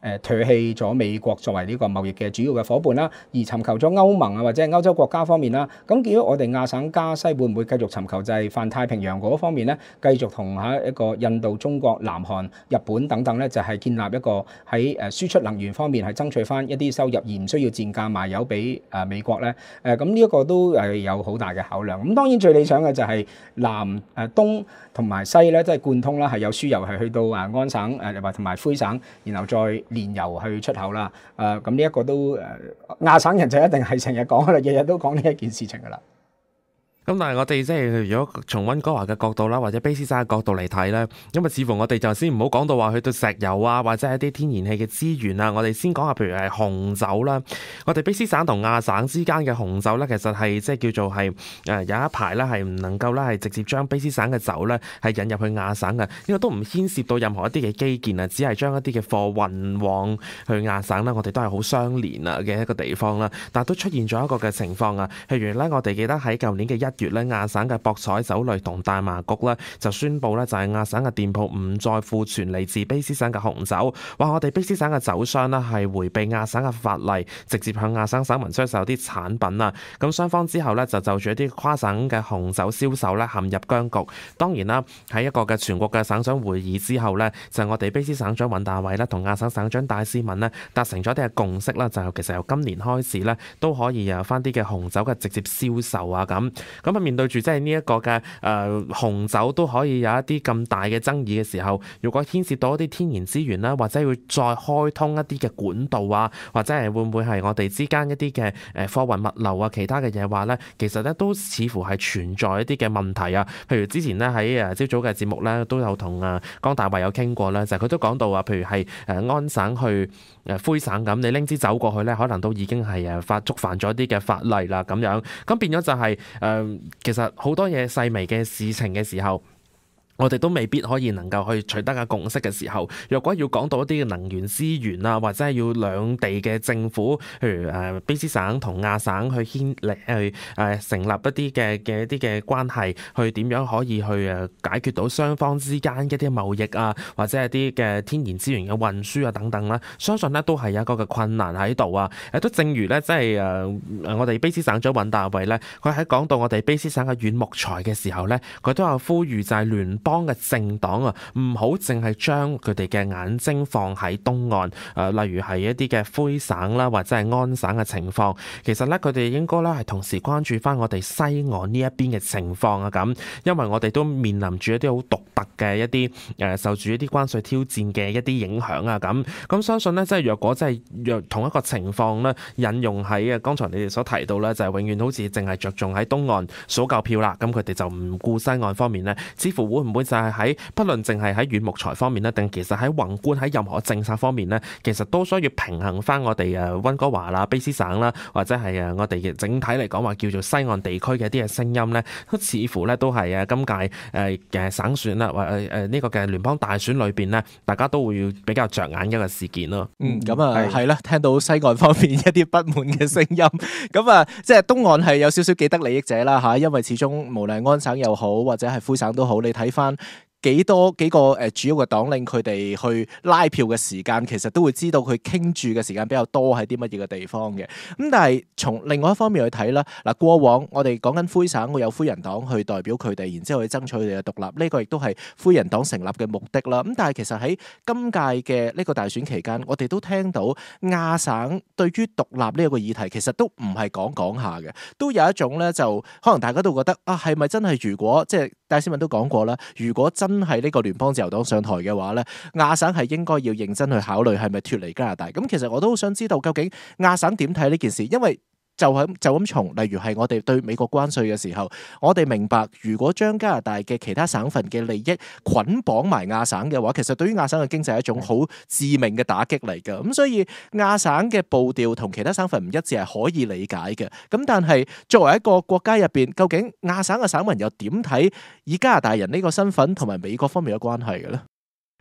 唾棄咗美國作為呢個貿易嘅主要嘅夥伴啦，而尋求咗歐盟啊或者係歐洲國家方面啦。咁至於我哋亞省加西會唔會繼續尋求就係泛太平洋嗰方面咧，繼續同一個印度、中國、南韓、日本等等咧，就係建立一個喺輸出能源方面係爭取翻一啲收入，而唔需要賤價賣油俾美國咧。咁呢一個都有好大嘅考量。咁當然最理想嘅就係東同埋西咧，即係貫通啦，係有輸油係去到安省或同埋魁省，然後再連油去出口啦。咁呢一個都亞省人就一定係成日講噶啦，日日都講呢一件事情噶啦。 咁但係我哋即係如果從溫哥華嘅角度啦，或者卑斯省嘅角度嚟睇咧，咁啊似乎我哋就先唔好講到話去到石油啊，或者係一啲天然氣嘅資源啊，我哋先講下譬如係紅酒啦。我哋卑斯省同亞省之間嘅紅酒咧，其實係即係叫做係有一排咧係唔能夠咧係直接將卑斯省嘅酒咧係引入去亞省嘅，呢個都唔牽涉到任何一啲嘅基建啊，只係將一啲嘅貨運往去亞省啦。我哋都係好相連啊嘅一個地方啦，但係都出現咗一個嘅情況啊，譬如咧我哋記得喺舊年嘅月咧，亞省嘅博彩酒類同大麻局咧就宣布咧，就係亞省嘅店鋪唔再庫存嚟自卑斯省嘅紅酒。話我哋卑斯省嘅酒商咧係迴避亞省嘅法例，直接向亞省省民出售啲產品啊。咁雙方之後咧就住一啲跨省嘅紅酒銷售咧陷入僵局。當然啦，喺一個嘅全國嘅省長會議之後咧，就我哋卑斯省長尹大維咧同亞省省長戴斯文咧達成咗一啲嘅共識啦，就其實由今年開始咧都可以有翻啲嘅紅酒嘅直接銷售啊咁啊面對住即係呢一個嘅紅酒都可以有一啲咁大嘅爭議嘅時候，如果牽涉到一啲天然資源啦，或者會再開通一啲嘅管道啊，或者係會唔會係我哋之間一啲嘅貨運物流啊，其他嘅嘢話咧，其實咧都似乎係存在一啲嘅問題啊。譬如之前咧喺朝早嘅節目咧都有同江大衛有傾過啦，就係佢都講到話，譬如係安省去魁省咁，你拎支酒過去咧，可能都已經係觸犯咗一啲嘅法例啦咁樣，咁變咗就係其實好多嘢細微嘅事情嘅時候，我哋都未必可以能夠去取得嘅共識嘅時候，若果要講到一啲嘅能源資源啊，或者係要兩地嘅政府，譬如卑斯省同亞省去成立一啲嘅關係，去點樣可以去解決到雙方之間一啲貿易啊，或者係啲嘅天然資源嘅運輸啊等等啦，相信咧都係有一個嘅困難喺度啊。都正如咧，即係我哋卑斯省長尹大維咧，佢喺講到我哋卑斯省嘅軟木材嘅時候咧，佢都有呼籲就係聯邦嘅政黨啊，唔好淨係將佢哋嘅眼睛放喺東岸，例如係一啲嘅魁省啦，或者係安省嘅情況。其實咧，佢哋應該咧係同時關注翻我哋西岸呢一邊嘅情況啊，咁，因為我哋都面臨住一啲好獨特嘅一啲受住一啲關稅挑戰嘅一啲影響啊，咁相信咧，即係若果即係同一個情況咧，引用喺剛才你哋所提到咧，就係永遠好似淨係着重喺東岸數夠票啦，咁佢哋就唔顧西岸方面咧，似乎會唔會就係喺不論淨係喺軟木材方面咧，定其實喺宏觀喺任何政策方面咧，其實都需要平衡翻我哋溫哥華啦、卑斯省啦，或者係我哋嘅整體嚟講話叫做西岸地區嘅一啲嘅聲音咧，似乎咧都係今屆嘅省選啦，或呢個嘅聯邦大選裏邊咧，大家都會比較着眼一個事件咯。 咁啊係啦，聽到西岸方面一啲不滿嘅聲音，咁啊即係東岸係有少少既得利益者啦嚇，因為始終無論安省又好或者係魁省都好，你睇翻幾個主要嘅黨領佢哋去拉票嘅時間，其實都會知道佢傾注嘅時間比較多喺啲乜嘢嘅地方嘅。咁但係從另外一方面去睇啦，嗱過往我哋講緊魁省會有魁人黨去代表佢哋，然之後去爭取佢哋嘅獨立，呢個亦都係魁人黨成立嘅目的啦。咁但係其實喺今屆嘅呢個大選期間，我哋都聽到亞省對於獨立呢一個議題其實都唔係講下嘅，都有一種咧就可能大家都覺得啊，係咪真係如果即係戴斯文都講過啦，如果真係呢個聯邦自由黨上台嘅話咧，亞省係應該要認真去考慮係咪脫離加拿大。咁其實我都好想知道究竟亞省點睇呢件事，因為就咁從例如係我哋對美國關稅嘅時候，我哋明白如果將加拿大嘅其他省份嘅利益捆綁埋亞省嘅話，其實對於亞省嘅經濟係一種好致命嘅打擊嚟㗎。咁所以亞省嘅步調同其他省份唔一致係可以理解嘅。咁但係作為一個國家入邊，究竟亞省嘅省民又點睇以加拿大人呢個身份同埋美國方面嘅關係嘅咧？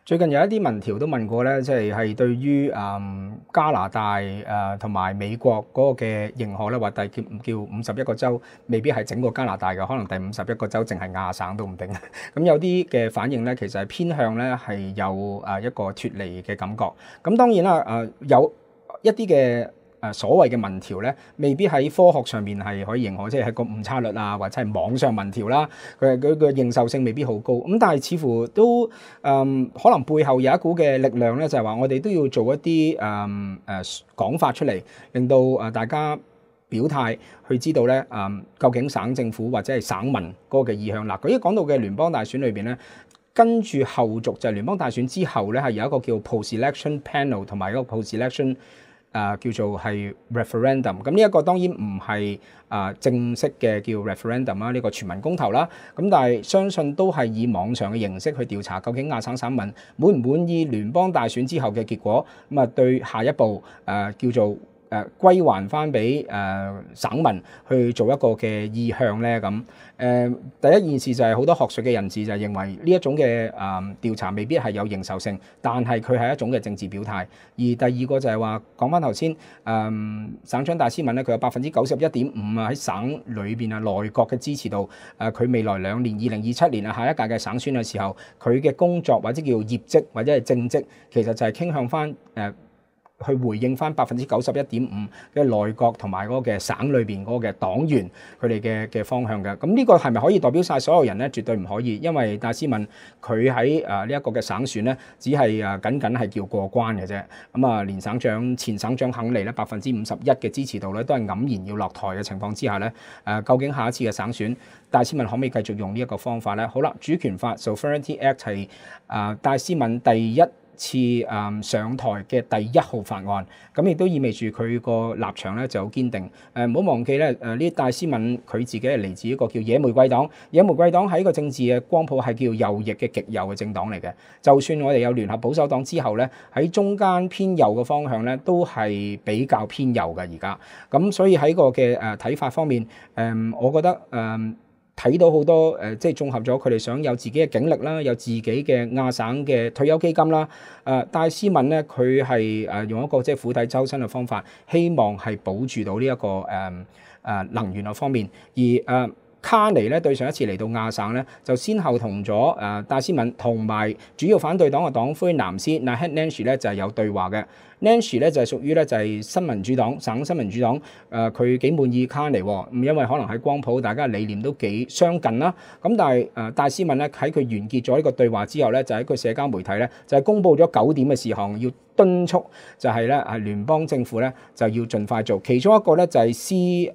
最近有一啲民調都問過咧，即係對於加拿大同埋美國嗰個嘅認可咧，話第叫51個州，未必係整個加拿大嘅，可能第51個州淨係亞省都唔定。咁有啲嘅反應咧，其實係偏向咧係有一個脫離嘅感覺。咁當然啦，有一啲嘅所謂嘅民調咧，未必喺科學上面係可以認可，即係個誤差率啊，或者係網上民調啦，佢嘅認受性未必好高。咁但係似乎都可能背後有一股嘅力量咧，就係話我哋都要做一啲講法出嚟，令到大家表態，去知道咧究竟省政府或者係省民嗰個嘅意向啦。佢一講到嘅聯邦大選裏邊咧，跟住後續就係聯邦大選之後咧，係有一個叫 post-election panel 同埋一個 post-election叫做係 referendum， 咁呢一個當然唔係正式嘅叫 referendum 啦，呢個全民公投啦，咁但係相信都係以網上嘅形式去調查究竟亞省省民滿唔滿意聯邦大選之後嘅結果，咁啊對下一步叫做歸還翻俾省民去做一個嘅意向咧咁。第一件事就係好多學術嘅人士就認為呢一種嘅調查未必係有認受性，但係佢係一種嘅政治表態。而第二個就係話講翻頭先，省長戴斯敏咧，佢有91.5%喺省裏邊內閣嘅支持度。佢未來2年2027年下一屆嘅省選嘅時候，佢嘅工作或者叫業績或者係政績，其實就係傾向翻去回應翻91.5%嘅內閣同埋嗰個嘅省裏邊嗰個嘅黨員佢哋嘅方向嘅。咁呢個係咪可以代表晒所有人咧？絕對唔可以，因為戴斯敏佢喺呢一個嘅省選咧，只係僅係叫過關嘅啫。咁連前省長肯尼咧51%嘅支持度咧，都係黯然要落台嘅情況之下咧，究竟下一次嘅省選戴斯敏可唔可以繼續用呢一個方法咧？好啦，主權法 Sovereignty Act 係戴斯敏第一次上台嘅第1號法案，咁亦都意味住佢個立場咧就好堅定。唔好忘記咧，呢戴斯敏佢自己係嚟自一個叫野玫瑰黨，野玫瑰黨喺個政治嘅光譜係叫右翼嘅極右嘅政黨嚟嘅。就算我哋有聯合保守黨之後咧，喺中間偏右嘅方向咧都係比較偏右嘅而家。咁所以喺個嘅睇法方面，我覺得睇到好多即係綜合咗佢哋想有自己嘅警力啦，有自己嘅亞省嘅退休基金啦。戴斯敏咧，佢係用一個即係釜底抽薪嘅方法，希望係保住到呢一個能源嘅方面。而卡尼咧對上一次嚟到亞省咧，就先後同咗戴斯敏同埋主要反對黨嘅黨魁南斯 Naheed Nenshi 咧就係有對話嘅。Nenshi 咧就係屬於咧就係新民主黨省新民主黨，佢幾滿意卡尼喎，因為可能喺光譜大家理念都幾相近啦。咁但係戴斯敏咧喺佢完結咗呢個對話之後咧，就喺佢社交媒體咧就係公佈咗9點嘅事項，要敦促就係咧係聯邦政府咧就要盡快做。其中一個咧就係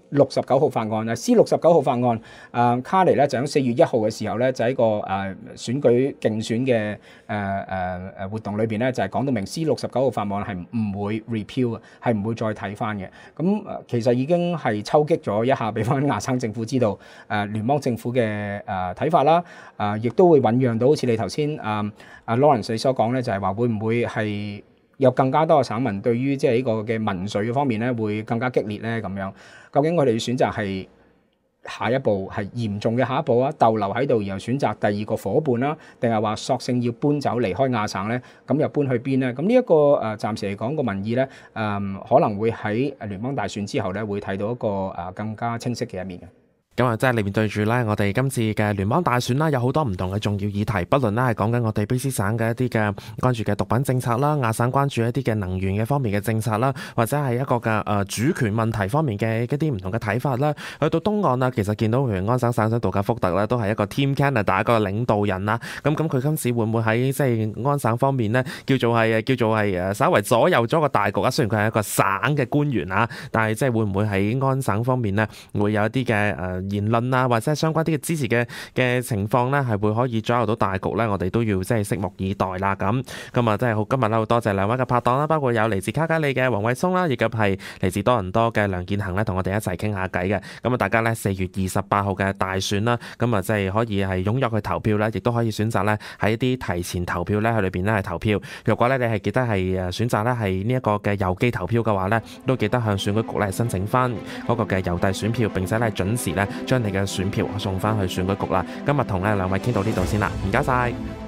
C69號法案啊 ，C69號法案，卡尼咧就喺4月1號嘅時候咧就喺個選舉競選嘅活動裏邊咧就係講到明 C69號法案係唔會 repeal 嘅，係唔會再睇翻嘅。咁其實已經係抽擊咗一下，俾翻亞省政府知道聯邦政府嘅睇法啦。亦都會醖釀到好似你頭先Lawrence 你所講咧，就係話會唔會係有更加多嘅省民對於即係呢個嘅民粹嘅方面咧，會更加激烈咧咁樣。究竟我哋要選擇係下一步係嚴重嘅下一步啊，逗留喺度，然後選擇第二個伙伴啦，定係話索性要搬走離開亞省咧？咁又搬去邊咧？咁呢一個暫時嚟講個民意咧，可能會喺聯邦大選之後咧，會睇到一個更加清晰嘅一面嘅。 咁啊，即係你面對住咧，我哋今次嘅聯邦大選啦，有好多唔同嘅重要議題，不論咧係講緊我哋卑詩省嘅一啲嘅關注嘅毒品政策啦，亞省關注一啲嘅能源嘅方面嘅政策啦，或者係一個嘅主權問題方面嘅一啲唔同嘅睇法啦。去到東岸啦，其實見到譬如安省省長杜格福特咧，都係一個 Team Canada 一個領導人啦。咁佢今次會唔會喺即係安省方面咧，叫做係稍為左右咗個大局啊？雖然佢係一個省嘅官員啊，但係即係會唔會喺安省方面咧，會有一啲嘅言論啊，或者係相關啲嘅支持嘅情況咧，係會可以左右到大局咧，我哋都要即係拭目以待啦。咁啊，真係好今日咧，好多謝兩位嘅拍檔啦，包括有嚟自卡加里嘅黃偉聰啦，以及係嚟自多倫多嘅梁建恒咧，同我哋一齊傾下偈嘅。咁啊，大家咧4月28號嘅大選啦，咁啊即係可以係踴躍去投票啦，亦都可以選擇咧喺一啲提前投票咧喺裏邊咧係投票。若果咧你係記得係選擇咧係呢一個嘅郵寄投票嘅話咧，都記得向選舉局咧申請翻嗰個嘅郵遞選票，並且咧準時咧將你嘅選票送翻去選舉局啦。今日同咧兩位傾到呢度先啦，唔該晒。